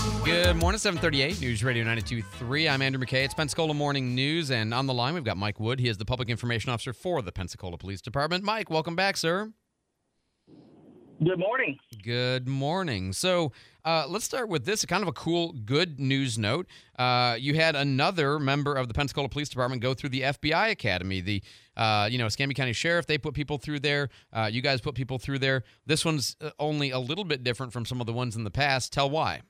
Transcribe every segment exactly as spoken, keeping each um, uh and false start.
Good morning, seven thirty-eight, News Radio ninety-two point three. I'm Andrew McKay. It's Pensacola Morning News, and on the line we've got Mike Wood. He is the Public Information Officer for the Pensacola Police Department. Mike, welcome back, sir. Good morning. Good morning. So uh, let's start with this, kind of a cool, good news note. Uh, you had another member of the Pensacola Police Department go through the F B I Academy. The, uh, you know, Escambia County Sheriff, they put people through there. Uh, you guys put people through there. This one's only a little bit different from some of the ones in the past. Tell why.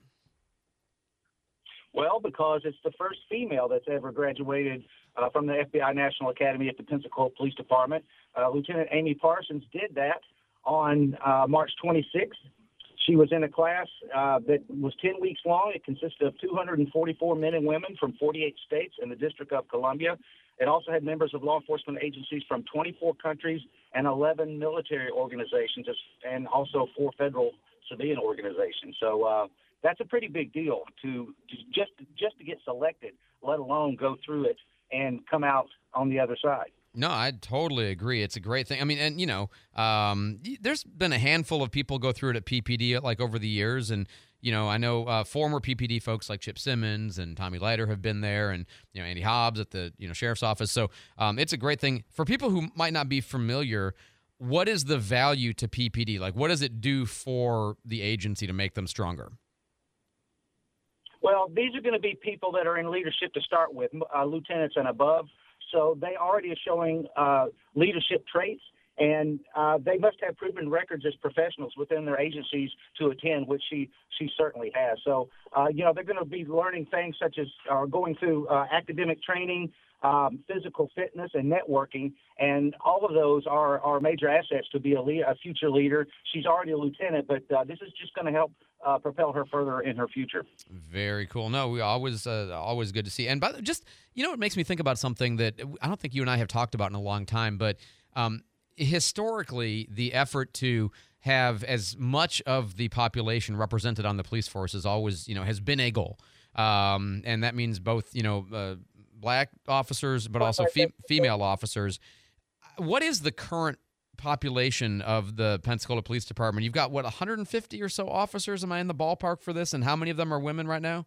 Well, because it's the first female that's ever graduated uh, from the F B I National Academy at the Pensacola Police Department. Uh, Lieutenant Amy Parsons did that on uh, March twenty-sixth. She was in a class uh, that was ten weeks long. It consisted of two hundred forty-four men and women from forty-eight states and the District of Columbia. It also had members of law enforcement agencies from twenty-four countries and eleven military organizations, and also four federal civilian organizations. So uh, that's a pretty big deal to, to just just to get selected, let alone go through it and come out on the other side. No, I totally agree. It's a great thing. I mean, and, you know, um, there's been a handful of people go through it at P P D, like, over the years. And, you know, I know uh, former P P D folks like Chip Simmons and Tommy Leiter have been there, and, you know, Andy Hobbs at the, you know, sheriff's office. So um, it's a great thing. For people who might not be familiar, what is the value to P P D? Like, what does it do for the agency to make them stronger? Well, these are going to be people that are in leadership to start with, uh, lieutenants and above. So they already are showing uh, leadership traits, and uh, they must have proven records as professionals within their agencies to attend, which she she certainly has. So, uh, you know, they're going to be learning things such as uh, going through uh, academic training, um, physical fitness, and networking, and all of those are, are major assets to be a, lead, a future leader. She's already a lieutenant, but uh, this is just going to help Uh, propel her further in her future. Very cool. No, we always uh, always good to see. And by the, just, you know, it makes me think about something that I don't think you and I have talked about in a long time, but um, historically, the effort to have as much of the population represented on the police force is always, you know, has been a goal. Um, and that means both, you know, uh, black officers, but also fe- female officers. What is the current population of the Pensacola Police Department? You've got, what, one hundred fifty or so officers? Am I in the ballpark for this? And how many of them are women right now?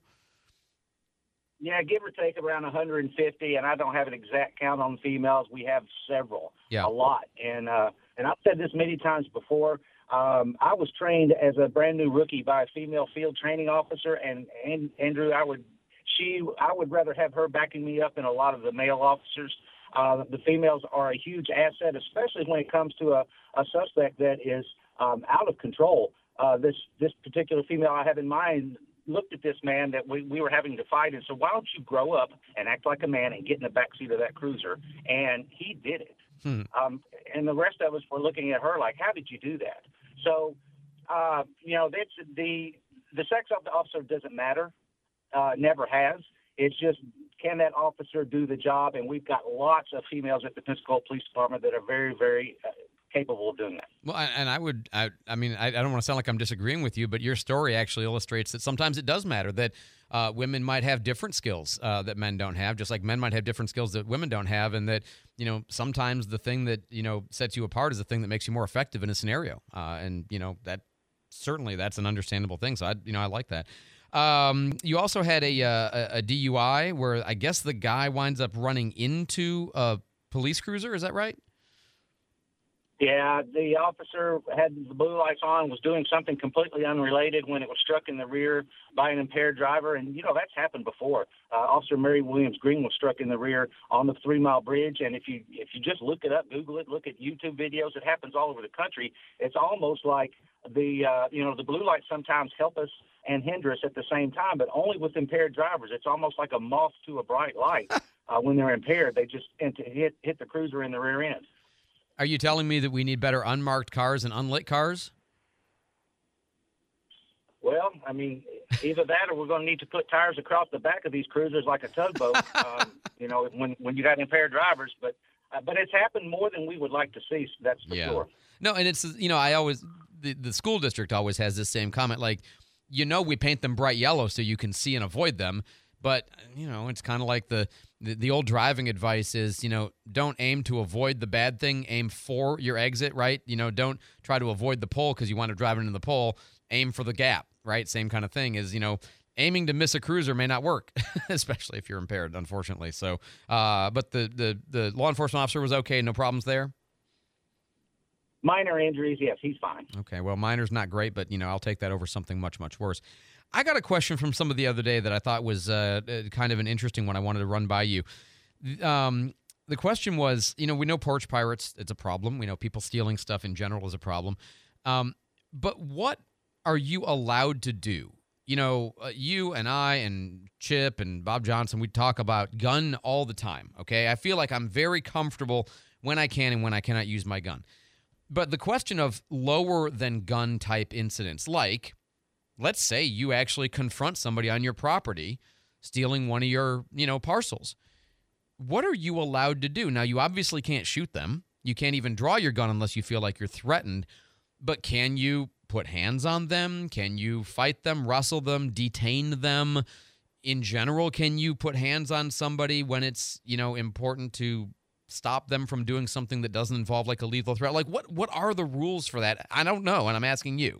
Yeah, give or take around one hundred fifty, and I don't have an exact count on females. We have several, yeah. a lot. And uh, and I've said this many times before. Um, I was trained as a brand new rookie by a female field training officer, and, and Andrew, I would she I would rather have her backing me up than a lot of the male officers. Uh, the females are a huge asset, especially when it comes to a, a suspect that is um, out of control. Uh, this this particular female I have in mind looked at this man that we, we were having to fight and said, why don't you grow up and act like a man and get in the backseat of that cruiser? And he did it. Hmm. Um, and the rest of us were looking at her like, how did you do that? So, uh, you know, that's the, the sex of the officer doesn't matter, uh, never has. It's just, can that officer do the job? And we've got lots of females at the Pensacola Police Department that are very, very uh, capable of doing that. Well, and I would, I, I mean, I, I don't want to sound like I'm disagreeing with you, but your story actually illustrates that sometimes it does matter that uh, women might have different skills uh, that men don't have, just like men might have different skills that women don't have, and that, you know, sometimes the thing that, you know, sets you apart is the thing that makes you more effective in a scenario. Uh, and, you know, that certainly that's an understandable thing. So, I, you know, I like that. Um, you also had a, uh, a D U I where I guess the guy winds up running into a police cruiser. Is that right? Yeah, the officer had the blue lights on, was doing something completely unrelated when it was struck in the rear by an impaired driver. And, you know, that's happened before. Uh, Officer Mary Williams Green was struck in the rear on the Three Mile Bridge. And if you if you just look it up, Google it, look at YouTube videos, it happens all over the country. It's almost like the, uh, you know, the blue lights sometimes help us and hinder us at the same time, but only with impaired drivers. It's almost like a moth to a bright light. Uh, when they're impaired, they just tend to hit, hit the cruiser in the rear end. Are you telling me that we need better unmarked cars and unlit cars? Well, I mean, either that or we're going to need to put tires across the back of these cruisers like a tugboat, um, you know, when, when you got impaired drivers. But uh, but it's happened more than we would like to see, so that's for yeah. sure. No, and it's, you know, I always, the, the school district always has this same comment, like, you know, we paint them bright yellow so you can see and avoid them. But, you know, it's kind of like the, the, the old driving advice is, you know, don't aim to avoid the bad thing, aim for your exit, right? You know, don't try to avoid the pole because you want to drive into the pole, aim for the gap, right? Same kind of thing is, you know, aiming to miss a cruiser may not work, especially if you're impaired, unfortunately. So, uh, but the, the, the law enforcement officer was okay, no problems there? Minor injuries, yes, he's fine. Okay, well, minor's not great, but, you know, I'll take that over something much, much worse. I got a question from somebody the other day that I thought was uh, kind of an interesting one I wanted to run by you. Um, the question was, you know, we know porch pirates, it's a problem. We know people stealing stuff in general is a problem. Um, but what are you allowed to do? You know, uh, you and I and Chip and Bob Johnson, we talk about gun all the time, okay? I feel like I'm very comfortable when I can and when I cannot use my gun. But the question of lower than gun type incidents, like, let's say you actually confront somebody on your property stealing one of your, you know, parcels. What are you allowed to do? Now, you obviously can't shoot them. You can't even draw your gun unless you feel like you're threatened. But can you put hands on them? Can you fight them, wrestle them, detain them? In general, can you put hands on somebody when it's, you know, important to stop them from doing something that doesn't involve like a lethal threat? Like, what what are the rules for that? I don't know, and I'm asking you.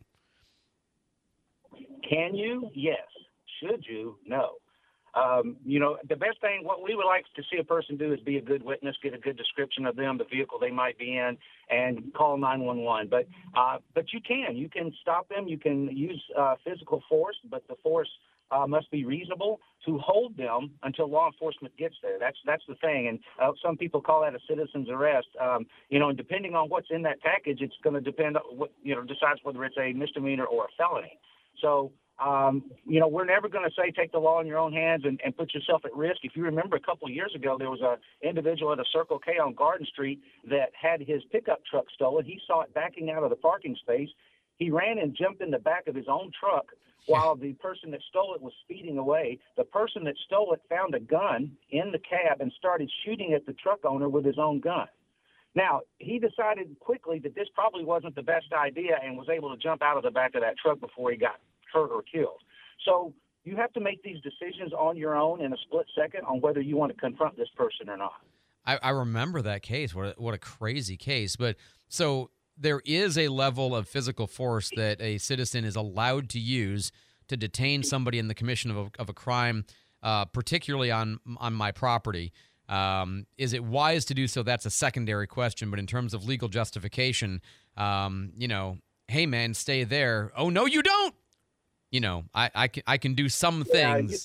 Can you? Yes. Should you? No. Um, you know, the best thing, what we would like to see a person do is be a good witness, get a good description of them, the vehicle they might be in, and call nine one one. But uh, but you can. You can stop them. You can use uh, physical force, but the force uh, must be reasonable to hold them until law enforcement gets there. That's that's the thing. And uh, some people call that a citizen's arrest. Um, you know, and depending on what's in that package, it's going to depend on what, you know, decides whether it's a misdemeanor or a felony. So, Um, you know, we're never going to say take the law in your own hands and, and put yourself at risk. If you remember, a couple of years ago, there was a individual at a Circle K on Garden Street that had his pickup truck stolen. He saw it backing out of the parking space. He ran and jumped in the back of his own truck while the person that stole it was speeding away. The person that stole it found a gun in the cab and started shooting at the truck owner with his own gun. Now, he decided quickly that this probably wasn't the best idea and was able to jump out of the back of that truck before he got hurt or killed. So you have to make these decisions on your own in a split second on whether you want to confront this person or not. I, I remember that case. What a, what a crazy case. But so there is a level of physical force that a citizen is allowed to use to detain somebody in the commission of a, of a crime, uh, particularly on on my property. Um, is it wise to do so? That's a secondary question. But in terms of legal justification, um, you know, hey, man, stay there. Oh, no, you don't. You know, I, I, can, I can do some things.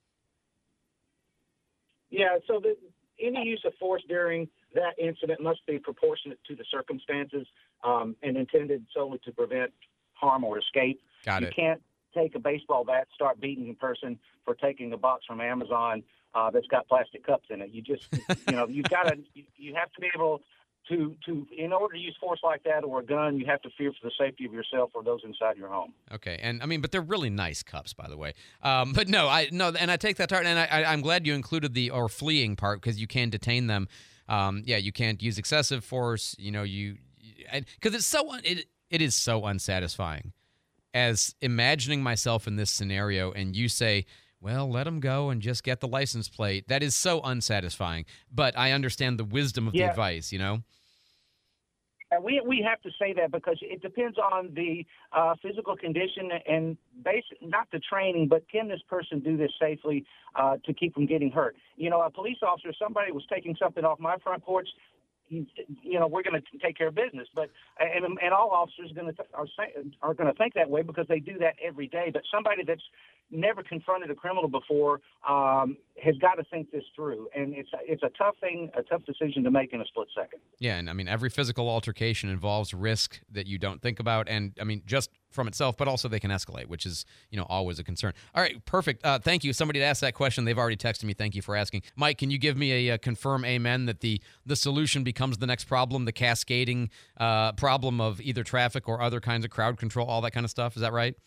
Yeah, yeah so the, any use of force during that incident must be proportionate to the circumstances um, and intended solely to prevent harm or escape. Got you it. You can't take a baseball bat, start beating a person for taking a box from Amazon uh, that's got plastic cups in it. You just, you know, you've got to, you, you have to be able To, to in order to use force like that or a gun, you have to fear for the safety of yourself or those inside your home. Okay, and I mean, but they're really nice cups, by the way. Um, but no, I no, and I take that part, and I, I, I'm glad you included the or fleeing part because you can detain them. Um, yeah, you can't use excessive force. You know, you because it's so it it is so unsatisfying. As imagining myself in this scenario, and you say, well, let them go and just get the license plate. That is so unsatisfying. But I understand the wisdom of yeah. the advice, you know? And we we have to say that because it depends on the uh, physical condition and basic, not the training, but can this person do this safely uh, to keep from getting hurt? You know, a police officer, somebody was taking something off my front porch, you know, we're going to take care of business. But and, and all officers going to are are going to think that way because they do that every day. But somebody that's never confronted a criminal before um, has got to think this through, and it's it's a tough thing, a tough decision to make in a split second. Yeah, and I mean every physical altercation involves risk that you don't think about, and I mean just from itself, but also they can escalate, which is you know always a concern. All right, perfect. Uh, thank you. Somebody asked that question. They've already texted me. Thank you for asking, Mike. Can you give me a, a confirm amen that the the solution becomes the next problem, the cascading uh, problem of either traffic or other kinds of crowd control, all that kind of stuff? Is that right?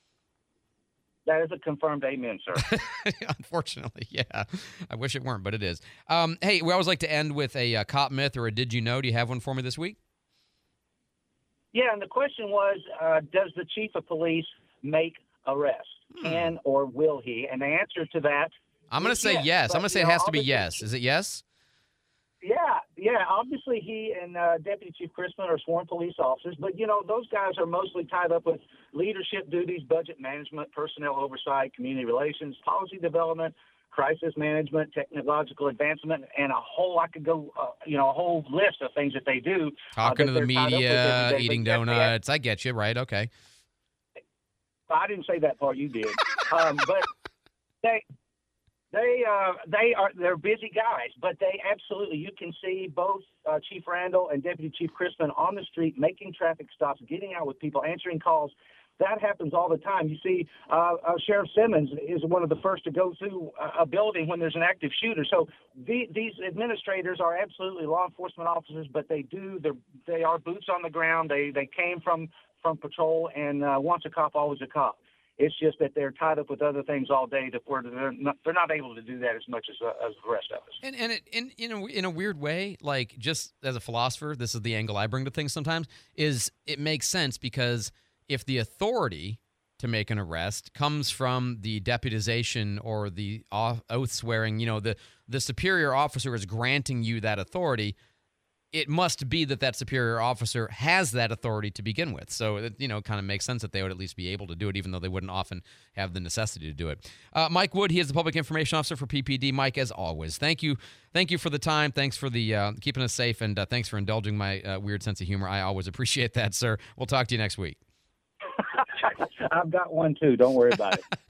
That is a confirmed amen, sir. Unfortunately, yeah. I wish it weren't, but it is. Um, hey, we always like to end with a, a cop myth or a did you know. Do you have one for me this week? Yeah, and the question was, uh, does the chief of police make arrests? Hmm. Can or will he? And the answer to that I'm going to say yes. yes. I'm going to say it know, has to be obviously- yes. Is it yes? Yeah, yeah, obviously he and uh, Deputy Chief Crispin are sworn police officers, but, you know, those guys are mostly tied up with leadership duties, budget management, personnel oversight, community relations, policy development, crisis management, technological advancement, and a whole, I could go, uh, you know, a whole list of things that they do. Talking uh, to the media, day, eating donuts. I get you, right? Okay. I didn't say that part. You did. um, but they, they, uh, they are, they're busy guys, but they absolutely, you can see both uh, Chief Randall and Deputy Chief Crispin on the street, making traffic stops, getting out with people, answering calls. That happens all the time. You see, uh, uh, Sheriff Simmons is one of the first to go through a building when there's an active shooter. So the, these administrators are absolutely law enforcement officers, but they do they are boots on the ground. They they came from from patrol, and uh, once a cop, always a cop. It's just that they're tied up with other things all day that where they're not, they're not able to do that as much as, uh, as the rest of us. And and it, in in a, in a weird way, like just as a philosopher, this is the angle I bring to things sometimes, is it makes sense because if the authority to make an arrest comes from the deputization or the oath swearing, you know, the, the superior officer is granting you that authority, it must be that that superior officer has that authority to begin with. So, it, you know, it kind of makes sense that they would at least be able to do it, even though they wouldn't often have the necessity to do it. Uh, Mike Wood, he is the Public Information Officer for P P D. Mike, as always, thank you. Thank you for the time. Thanks for the uh, keeping us safe, and uh, thanks for indulging my uh, weird sense of humor. I always appreciate that, sir. We'll talk to you next week. I've got one, too. Don't worry about it.